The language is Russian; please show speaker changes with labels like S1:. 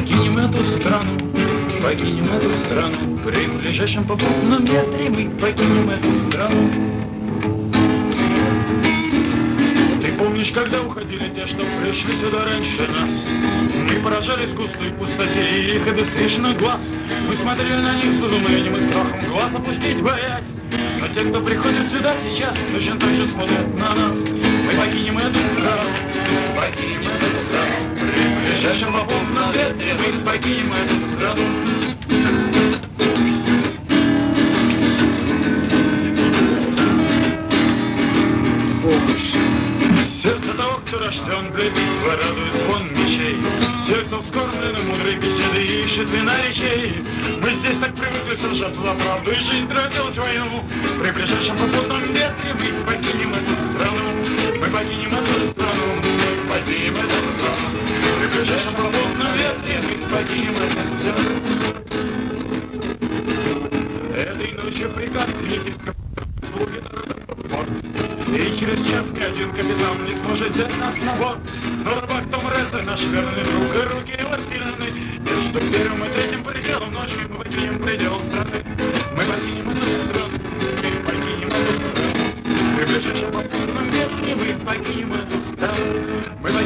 S1: покинем эту страну, покинем эту страну. При ближайшем попутном ветре мы покинем эту страну. Ты помнишь, когда уходили те, что пришли сюда раньше нас? Мы поражались густой пустоте и их обесцвеченных глаз. Мы смотрели на них с изумлением и страхом, глаз опустить боясь. Но те, кто приходит сюда сейчас, точно так же смотрят на нас. Мы покинем эту страну, покинем эту страну. При ближайшем попутном ветре мы покинем эту страну. Сердце того, кто рожден для битвы, радует звон мечей. Те, кто вскормлены мудрой беседы и ищет вина речей. Мы здесь так привыкли сражаться за правду и жизнь делать войну. При ближайшем попутном ветре мы покинем эту страну. Мы покинем эту страну, мы покинем эту страну. При ближайшем попутном ветре мы покинем эту страну. Этой ночью приказ Филиппинского слуги и через час ни один капитан не сможет взять нас на борт. Но рыбак Том Резер, наш верный друг, и руки его сильны. Между первым и третьим пределом ночи мы покинем предел страны. Мы покинем эту страну, мы покинем эту страну. При ближайшем попутном ветре мы покинем эту страну. Мы